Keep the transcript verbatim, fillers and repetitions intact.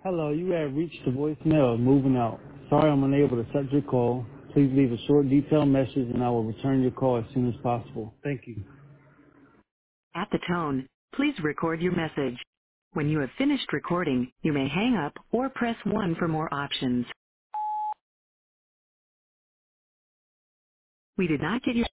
Hello, you have reached the voicemail of Moving Out. Sorry I'm unable to accept your call. Please leave a short, detailed message and I will return your call as soon as possible. Thank you. At the tone, please record your message. When you have finished recording, you may hang up or press one for more options. We did not get your